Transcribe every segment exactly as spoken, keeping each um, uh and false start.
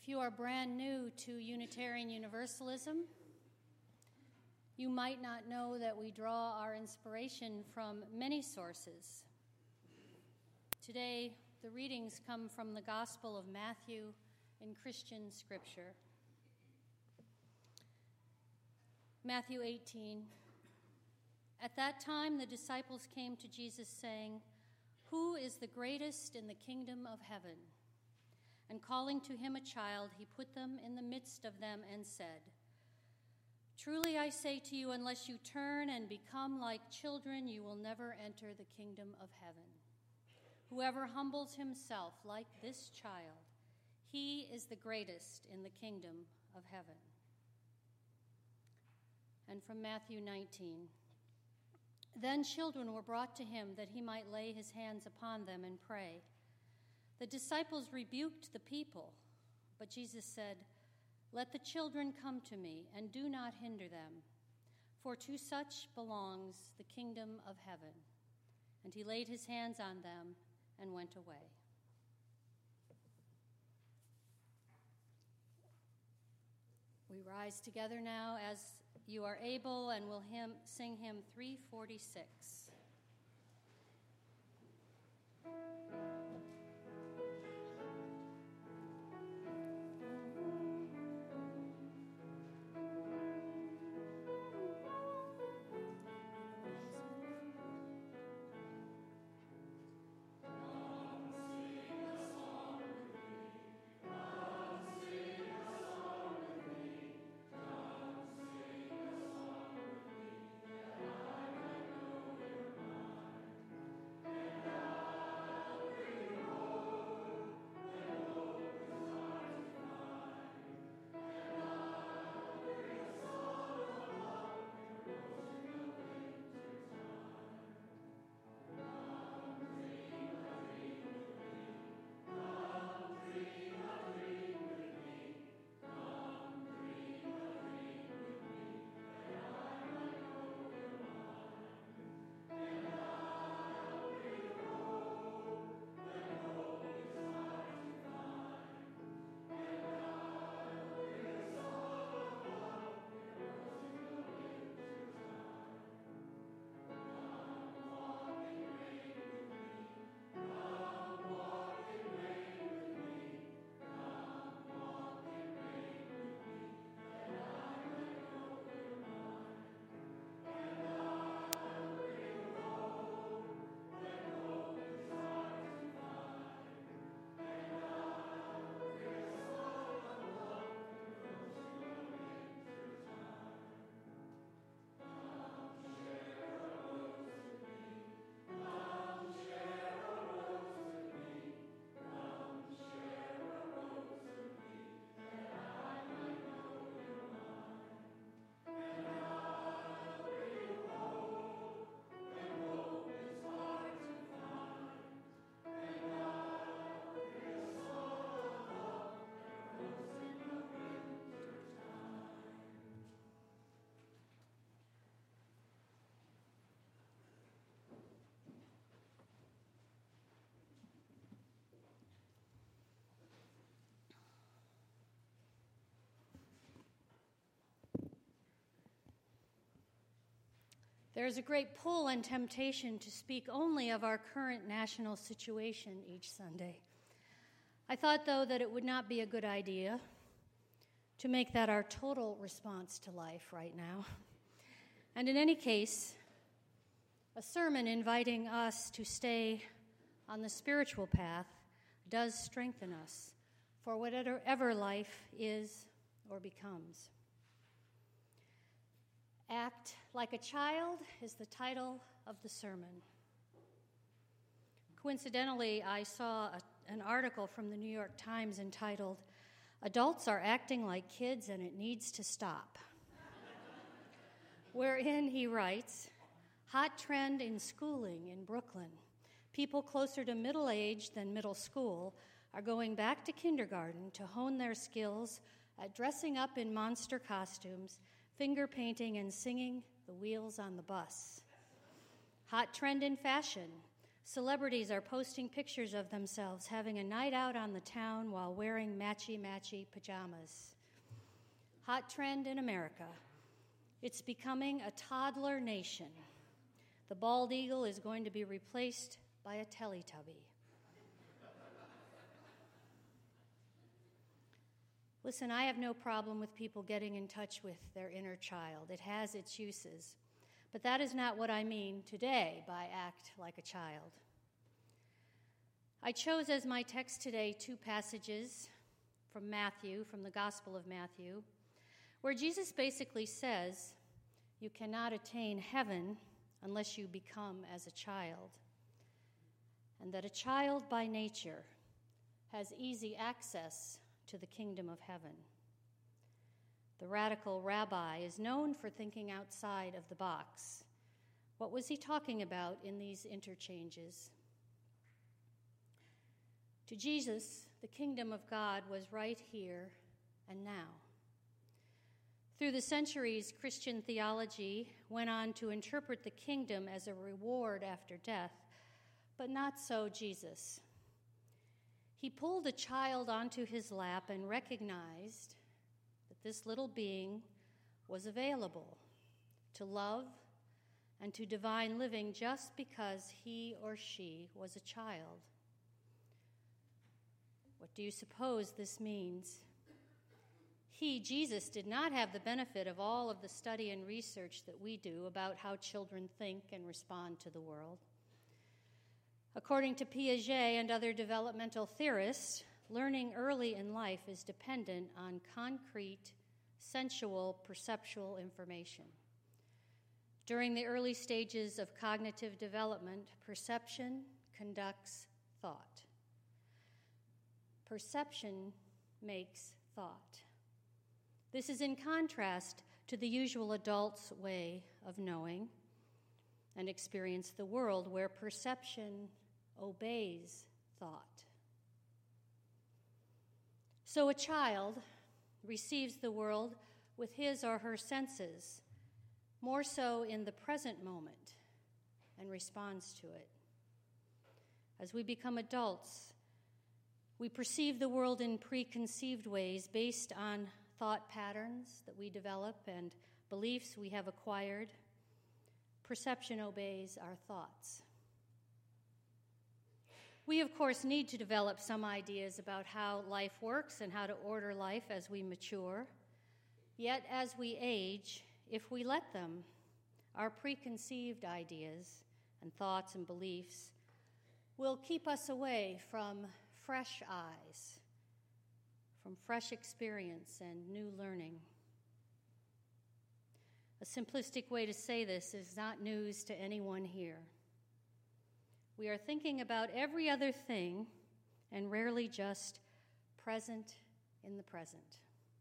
If you are brand new to Unitarian Universalism, you might not know that we draw our inspiration from many sources. Today, the readings come from the Gospel of Matthew in Christian Scripture. Matthew eighteen. At that time, the disciples came to Jesus saying, "Who is the greatest in the kingdom of heaven?" And calling to him a child, he put them in the midst of them and said, "Truly I say to you, unless you turn and become like children, you will never enter the kingdom of heaven. Whoever humbles himself like this child, he is the greatest in the kingdom of heaven." And from Matthew nineteen, "Then children were brought to him that he might lay his hands upon them and pray. The disciples rebuked the people, but Jesus said, 'Let the children come to me, and do not hinder them, for to such belongs the kingdom of heaven.' And he laid his hands on them and went away." We rise together now as you are able, and we'll hymn, sing hymn three forty-six. There is a great pull and temptation to speak only of our current national situation each Sunday. I thought, though, that it would not be a good idea to make that our total response to life right now. And in any case, a sermon inviting us to stay on the spiritual path does strengthen us for whatever life is or becomes. Act Like a Child is the title of the sermon. Coincidentally, I saw a, an article from the New York Times entitled, "Adults Are Acting Like Kids and It Needs to Stop," wherein he writes, "Hot trend in schooling in Brooklyn. People closer to middle age than middle school are going back to kindergarten to hone their skills at dressing up in monster costumes, finger painting, and singing The Wheels on the Bus. Hot trend in fashion. Celebrities are posting pictures of themselves having a night out on the town while wearing matchy-matchy pajamas. Hot trend in America. It's becoming a toddler nation. The bald eagle is going to be replaced by a Teletubby. Listen, I have no problem with people getting in touch with their inner child. It has its uses. But that is not what I mean today by act like a child. I chose as my text today two passages from Matthew, from the Gospel of Matthew, where Jesus basically says, you cannot attain heaven unless you become as a child, and that a child by nature has easy access to the kingdom of heaven. The radical rabbi is known for thinking outside of the box. What was he talking about in these interchanges? To Jesus, the kingdom of God was right here and now. Through the centuries, Christian theology went on to interpret the kingdom as a reward after death, but not so Jesus. He pulled a child onto his lap and recognized that this little being was available to love and to divine living just because he or she was a child. What do you suppose this means? He, Jesus, did not have the benefit of all of the study and research that we do about how children think and respond to the world. According to Piaget and other developmental theorists, learning early in life is dependent on concrete, sensual, perceptual information. During the early stages of cognitive development, perception conducts thought. Perception makes thought. This is in contrast to the usual adult's way of knowing and experience the world, where perception obeys thought. So a child receives the world with his or her senses, more so in the present moment, and responds to it. As we become adults, we perceive the world in preconceived ways based on thought patterns that we develop and beliefs we have acquired. Perception obeys our thoughts. We, of course, need to develop some ideas about how life works and how to order life as we mature. Yet, as we age, if we let them, our preconceived ideas and thoughts and beliefs will keep us away from fresh eyes, from fresh experience and new learning. A simplistic way to say this is not news to anyone here. We are thinking about every other thing and rarely just present in the present.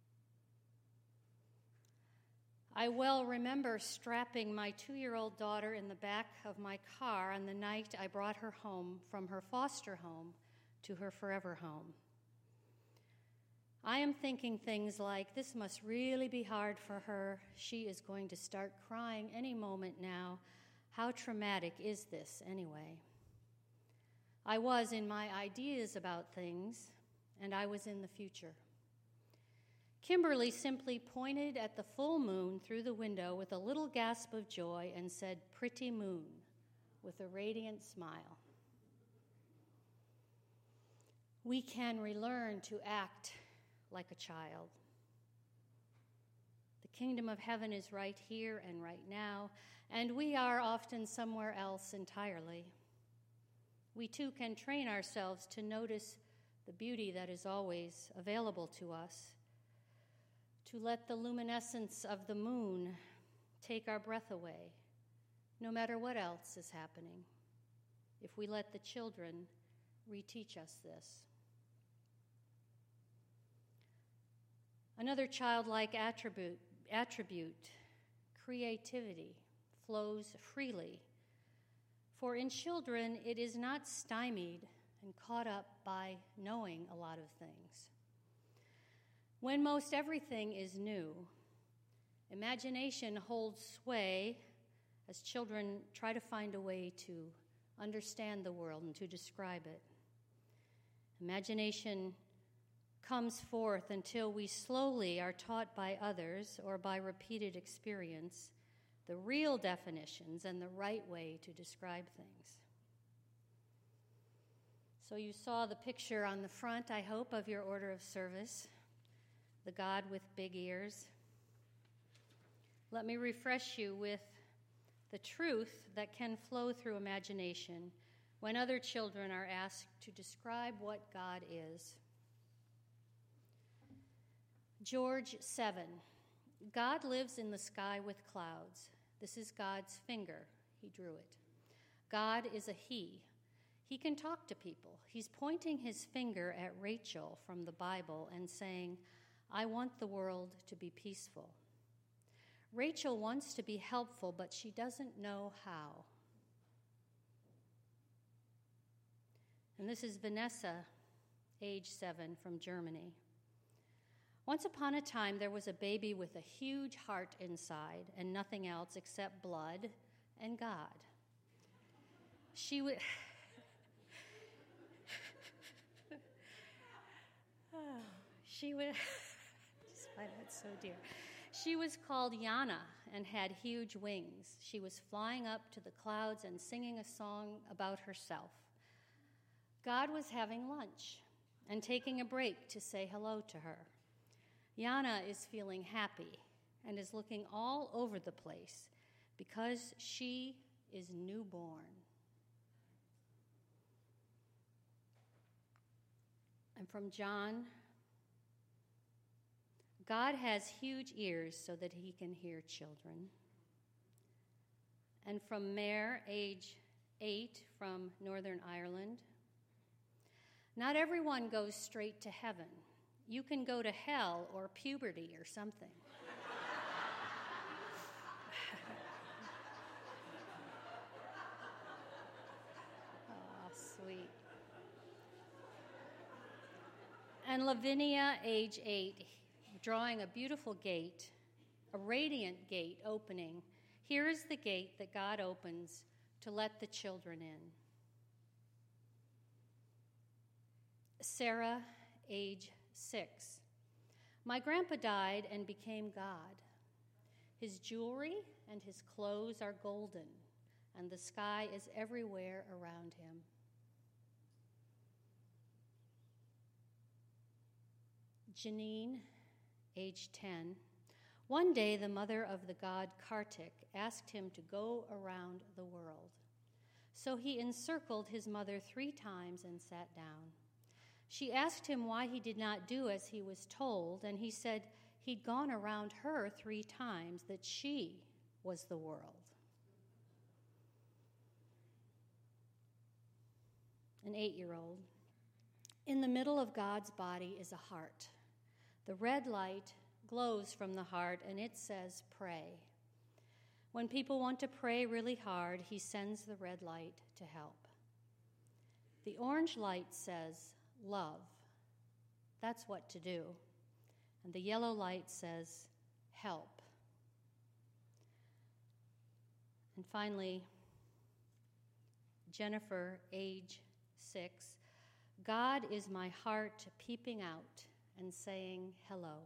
I well remember strapping my two-year-old daughter in the back of my car on the night I brought her home from her foster home to her forever home. I am thinking things like, this must really be hard for her. She is going to start crying any moment now. How traumatic is this anyway? I was in my ideas about things, and I was in the future. Kimberly simply pointed at the full moon through the window with a little gasp of joy and said, "Pretty moon," with a radiant smile. We can relearn to act like a child. The kingdom of heaven is right here and right now, and we are often somewhere else entirely. We too can train ourselves to notice the beauty that is always available to us, to let the luminescence of the moon take our breath away, no matter what else is happening, if we let the children reteach us this. Another childlike attribute, attribute, creativity, flows freely. For in children, it is not stymied and caught up by knowing a lot of things. When most everything is new, imagination holds sway as children try to find a way to understand the world and to describe it. Imagination comes forth until we slowly are taught by others or by repeated experience the real definitions and the right way to describe things. So you saw the picture on the front, I hope, of your order of service, the God with big ears. Let me refresh you with the truth that can flow through imagination when other children are asked to describe what God is. George seven. God lives in the sky with clouds. This is God's finger. He drew it. God is a he. He can talk to people. He's pointing his finger at Rachel from the Bible and saying, I want the world to be peaceful. Rachel wants to be helpful, but she doesn't know how. And this is Vanessa, age seven, from Germany. Once upon a time, there was a baby with a huge heart inside and nothing else except blood and God. She would... oh, she would... just find that so dear. She was called Yana and had huge wings. She was flying up to the clouds and singing a song about herself. God was having lunch and taking a break to say hello to her. Yana is feeling happy and is looking all over the place because she is newborn. And from John, God has huge ears so that he can hear children. And from Mare, age eight, from Northern Ireland, not everyone goes straight to heaven. You can go to hell or puberty or something. Oh, sweet. And Lavinia, age eight, drawing a beautiful gate, a radiant gate opening. Here is the gate that God opens to let the children in. Sarah, age six. My grandpa died and became God. His jewelry and his clothes are golden, and the sky is everywhere around him. Janine, age ten. One day, the mother of the god Kartik asked him to go around the world. So he encircled his mother three times and sat down. She asked him why he did not do as he was told, and he said he'd gone around her three times, that she was the world. An eight-year-old. In the middle of God's body is a heart. The red light glows from the heart, and it says, pray. When people want to pray really hard, he sends the red light to help. The orange light says, love. That's what to do. And the yellow light says, help. And finally, Jennifer, age six. God is my heart peeping out and saying hello.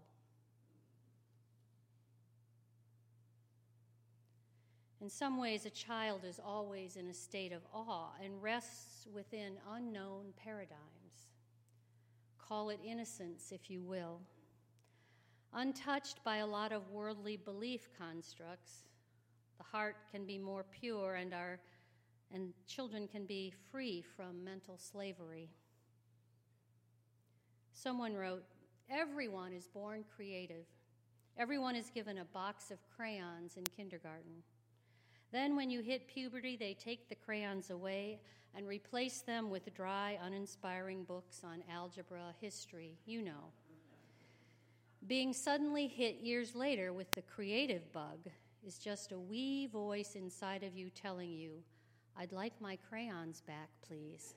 In some ways, a child is always in a state of awe and rests within unknown paradigms. Call it innocence, if you will. Untouched by a lot of worldly belief constructs, the heart can be more pure, and our and children can be free from mental slavery. Someone wrote, everyone is born creative. Everyone is given a box of crayons in kindergarten. Then when you hit puberty, they take the crayons away and replace them with dry, uninspiring books on algebra, history, you know. Being suddenly hit years later with the creative bug is just a wee voice inside of you telling you, I'd like my crayons back, please.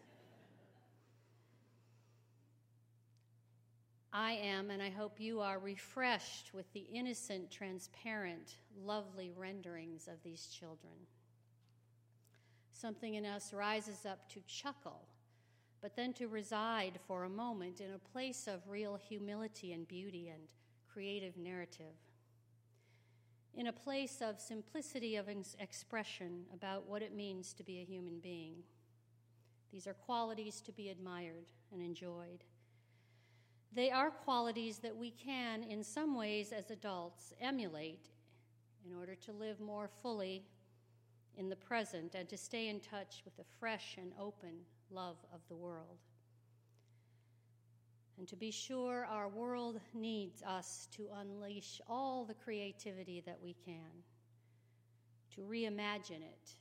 I am, and I hope you are, refreshed with the innocent, transparent, lovely renderings of these children. Something in us rises up to chuckle, but then to reside for a moment in a place of real humility and beauty and creative narrative, in a place of simplicity of ex- expression about what it means to be a human being. These are qualities to be admired and enjoyed. They are qualities that we can, in some ways as adults, emulate in order to live more fully in the present and to stay in touch with a fresh and open love of the world. And to be sure, our world needs us to unleash all the creativity that we can, to reimagine it.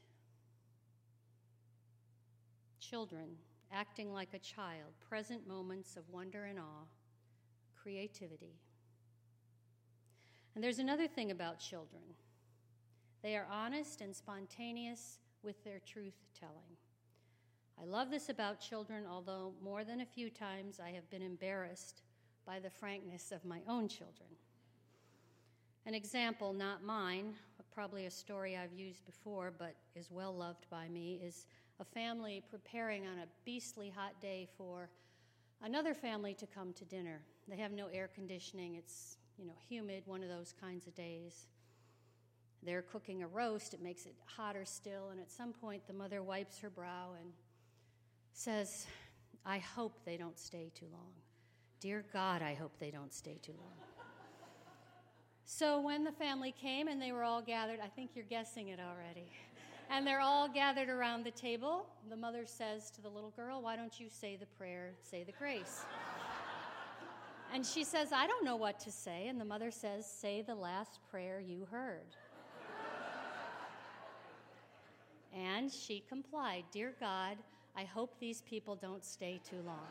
Children, acting like a child, present moments of wonder and awe, creativity. And there's another thing about children. They are honest and spontaneous with their truth-telling. I love this about children, although more than a few times I have been embarrassed by the frankness of my own children. An example, not mine, but probably a story I've used before, but is well loved by me, is a family preparing on a beastly hot day for another family to come to dinner. They have no air conditioning. It's, you know, humid, one of those kinds of days. They're cooking a roast. It makes it hotter still, and at some point the mother wipes her brow and says, I hope they don't stay too long. Dear God, I hope they don't stay too long. So when the family came and they were all gathered, I think you're guessing it already, and they're all gathered around the table, the mother says to the little girl, why don't you say the prayer, say the grace? And she says, I don't know what to say. And the mother says, say the last prayer you heard. And she complied, Dear God, I hope these people don't stay too long.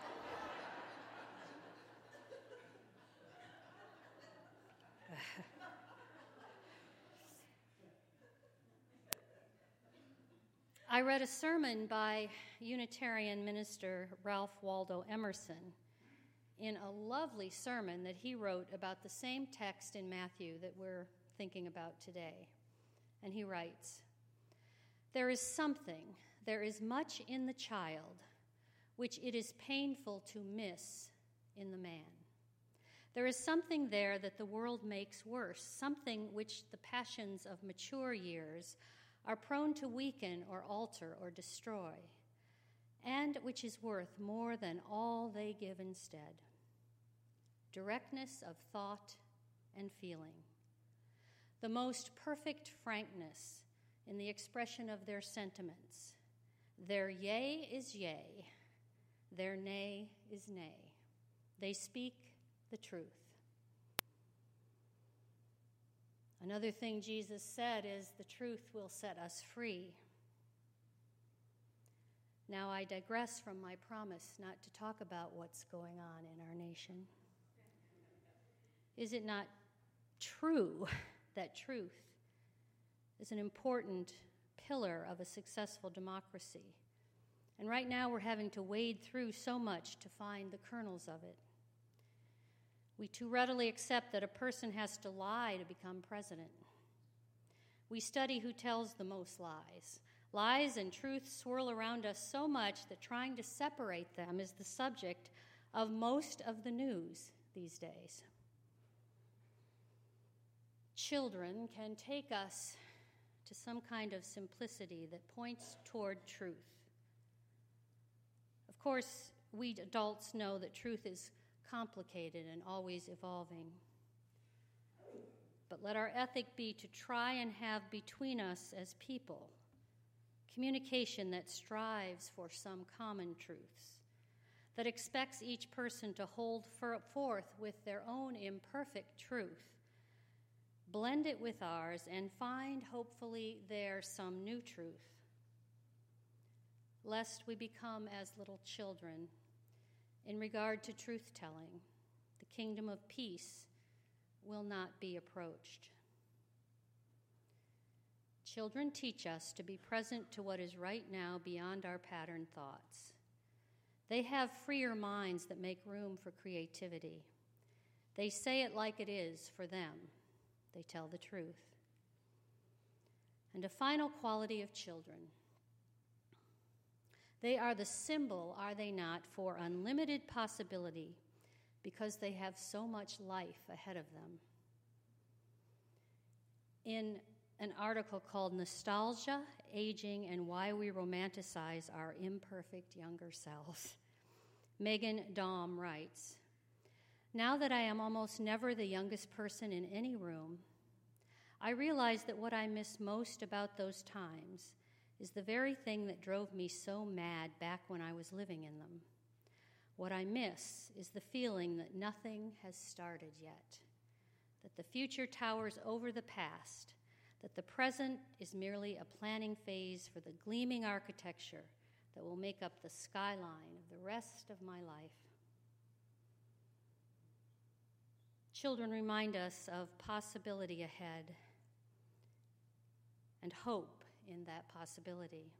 I read a sermon by Unitarian minister Ralph Waldo Emerson in a lovely sermon that he wrote about the same text in Matthew that we're thinking about today. And he writes, There is something, there is much in the child, which it is painful to miss in the man. There is something there that the world makes worse, something which the passions of mature years are prone to weaken or alter or destroy, and which is worth more than all they give instead. Directness of thought and feeling, the most perfect frankness in the expression of their sentiments. Their yea is yea, their nay is nay. They speak the truth. Another thing Jesus said is, the truth will set us free. Now I digress from my promise not to talk about what's going on in our nation. Is it not true that truth is an important pillar of a successful democracy? And right now we're having to wade through so much to find the kernels of it. We too readily accept that a person has to lie to become president. We study who tells the most lies. Lies and truth swirl around us so much that trying to separate them is the subject of most of the news these days. Children can take us to some kind of simplicity that points toward truth. Of course, we adults know that truth is complicated and always evolving. But let our ethic be to try and have between us as people communication that strives for some common truths, that expects each person to hold forth with their own imperfect truth, blend it with ours, and find, hopefully, there some new truth, lest we become as little children. In regard to truth-telling, the kingdom of peace will not be approached. Children teach us to be present to what is right now beyond our patterned thoughts. They have freer minds that make room for creativity. They say it like it is for them. They tell the truth. And a final quality of children. They are the symbol, are they not, for unlimited possibility because they have so much life ahead of them. In an article called Nostalgia, Aging, and Why We Romanticize Our Imperfect Younger Selves, Megan Daum writes, "Now that I am almost never the youngest person in any room, I realize that what I miss most about those times is the very thing that drove me so mad back when I was living in them. What I miss is the feeling that nothing has started yet, that the future towers over the past, that the present is merely a planning phase for the gleaming architecture that will make up the skyline of the rest of my life." Children remind us of possibility ahead and hope in that possibility.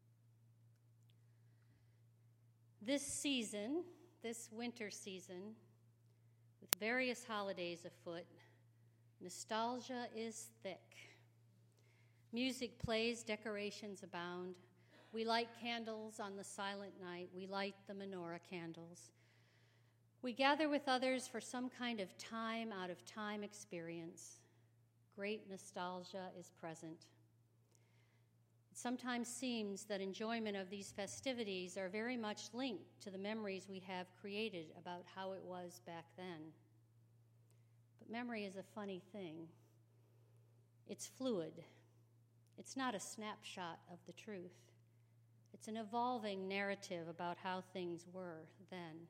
This season, this winter season, with various holidays afoot, nostalgia is thick. Music plays, decorations abound. We light candles on the silent night. We light the menorah candles. We gather with others for some kind of time out of time experience. Great nostalgia is present. It sometimes seems that enjoyment of these festivities are very much linked to the memories we have created about how it was back then. But memory is a funny thing. It's fluid. It's not a snapshot of the truth. It's an evolving narrative about how things were then.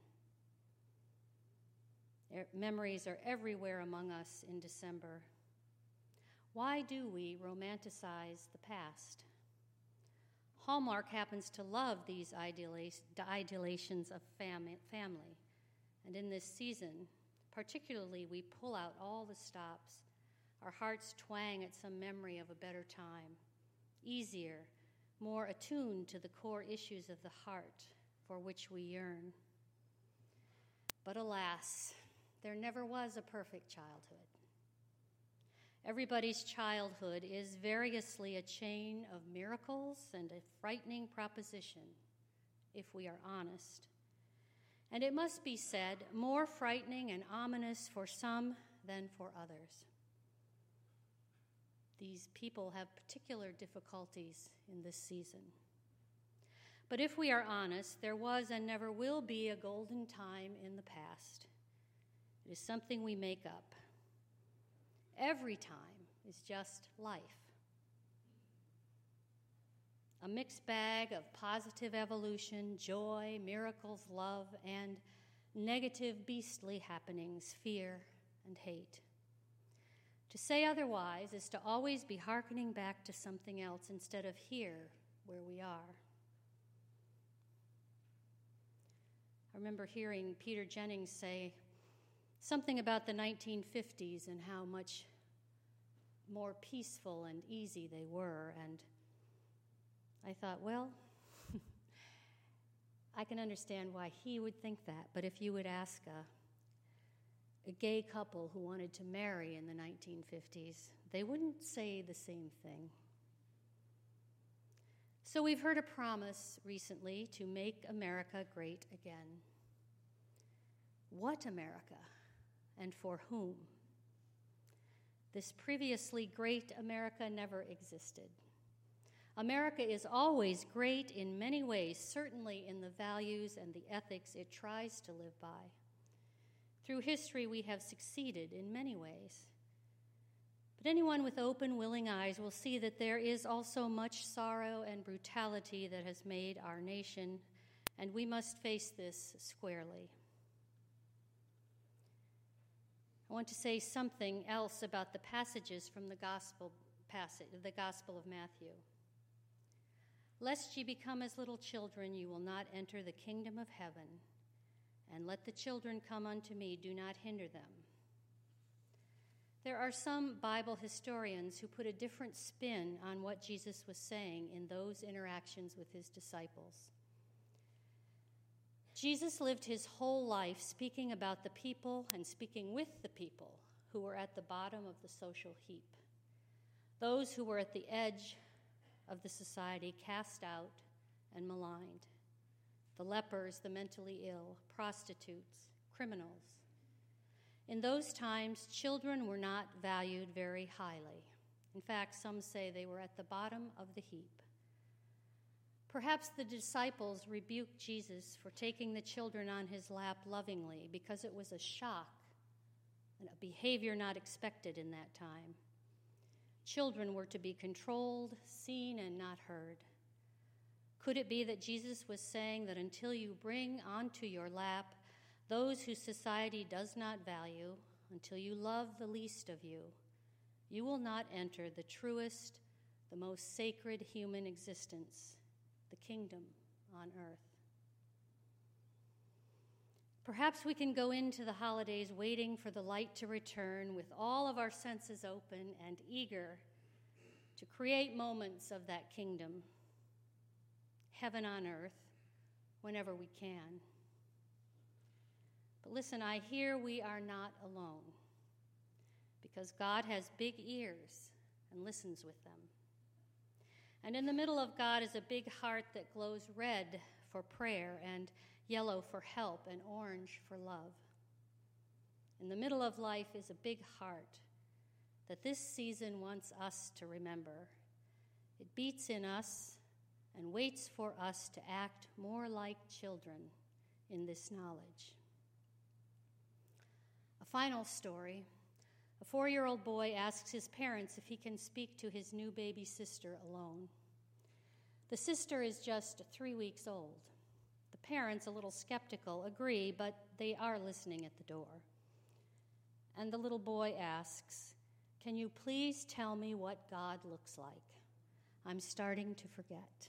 Memories are everywhere among us in December. Why do we romanticize the past? Hallmark happens to love these idealizations of fam- family. And in this season, particularly, we pull out all the stops. Our hearts twang at some memory of a better time, easier, more attuned to the core issues of the heart for which we yearn. But alas, there never was a perfect childhood. Everybody's childhood is variously a chain of miracles and a frightening proposition, if we are honest. And it must be said, more frightening and ominous for some than for others. These people have particular difficulties in this season. But if we are honest, there was and never will be a golden time in the past. It is something we make up. Every time is just life. A mixed bag of positive evolution, joy, miracles, love, and negative beastly happenings, fear, and hate. To say otherwise is to always be hearkening back to something else instead of here where we are. I remember hearing Peter Jennings say something about the nineteen fifties and how much more peaceful and easy they were, and I thought, well, I can understand why he would think that, but if you would ask a, a gay couple who wanted to marry in the nineteen fifties, they wouldn't say the same thing. So we've heard a promise recently to make America great again. What America, and for whom? This previously great America never existed. America is always great in many ways, certainly in the values and the ethics it tries to live by. Through history, we have succeeded in many ways. But anyone with open, willing eyes will see that there is also much sorrow and brutality that has made our nation, and we must face this squarely. I want to say something else about the passages from the gospel passage, the Gospel of Matthew. Lest ye become as little children, you will not enter the kingdom of heaven. And let the children come unto me, do not hinder them. There are some Bible historians who put a different spin on what Jesus was saying in those interactions with his disciples. Jesus lived his whole life speaking about the people and speaking with the people who were at the bottom of the social heap, those who were at the edge of the society, cast out and maligned. the lepers, the mentally ill, prostitutes, criminals. In those times, children were not valued very highly. In fact, some say they were at the bottom of the heap. Perhaps the disciples rebuked Jesus for taking the children on his lap lovingly because it was a shock, a behavior not expected in that time. Children were to be controlled, seen, and not heard. Could it be that Jesus was saying that until you bring onto your lap those whose society does not value, until you love the least of you, you will not enter the truest, the most sacred human existence, the kingdom on earth? Perhaps we can go into the holidays waiting for the light to return with all of our senses open and eager to create moments of that kingdom, heaven on earth, whenever we can. But listen, I hear we are not alone, because God has big ears and listens with them. And in the middle of God is a big heart that glows red for prayer and yellow for help and orange for love. In the middle of life is a big heart that this season wants us to remember. It beats in us and waits for us to act more like children in this knowledge. A final story. A four-year-old boy asks his parents if he can speak to his new baby sister alone. The sister is just three weeks old. The parents, a little skeptical, agree, but they are listening at the door. And the little boy asks, "Can you please tell me what God looks like? I'm starting to forget."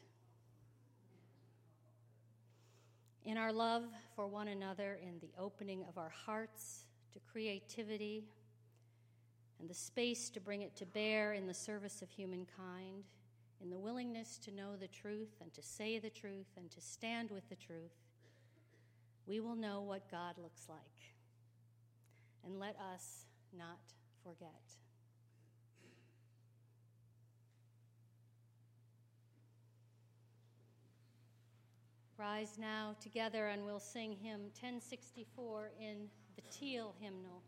In our love for one another, in the opening of our hearts to creativity, and the space to bring it to bear in the service of humankind, in the willingness to know the truth and to say the truth and to stand with the truth, we will know what God looks like. And let us not forget. Rise now together and we'll sing hymn ten sixty-four in the Teal hymnal.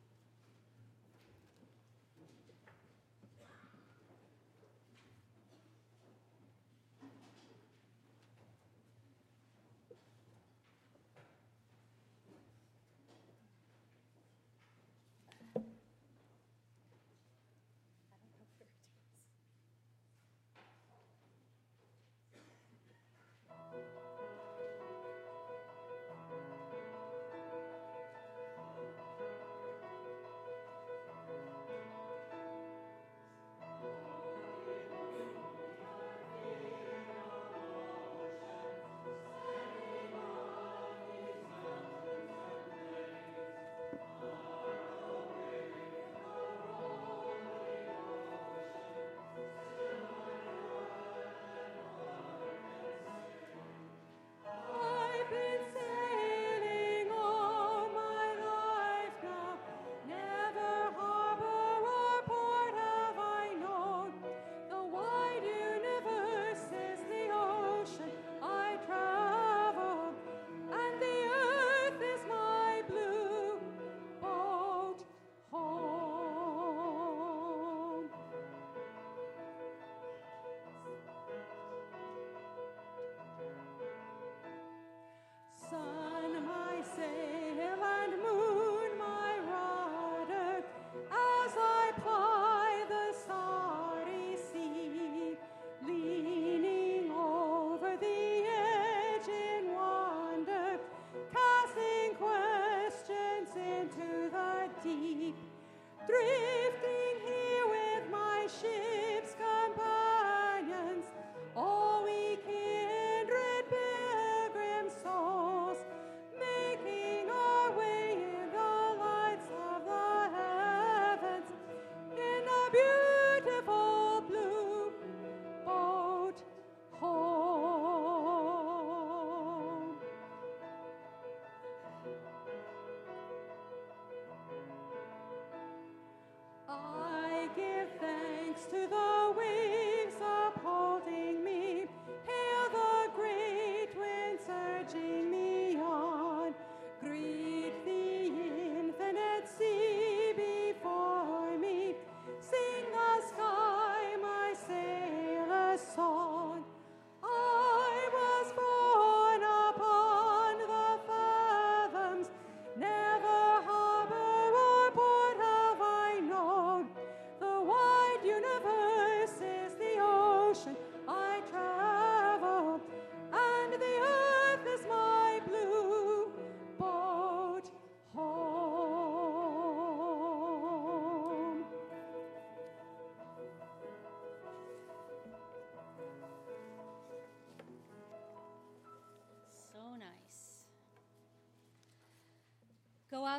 Upholding me, hail the great wind surging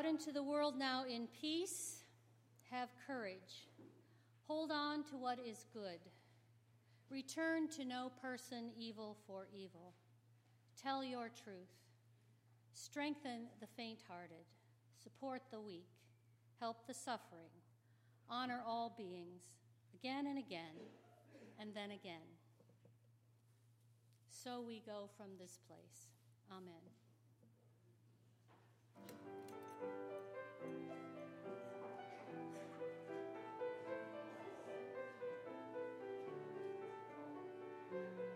into the world now in peace. Have courage. Hold on to what is good. Return to no person evil for evil. Tell your truth. Strengthen the faint-hearted. Support the weak. Help the suffering. Honor all beings, again and again, and then again. So we go from this place. Amen. Thank you.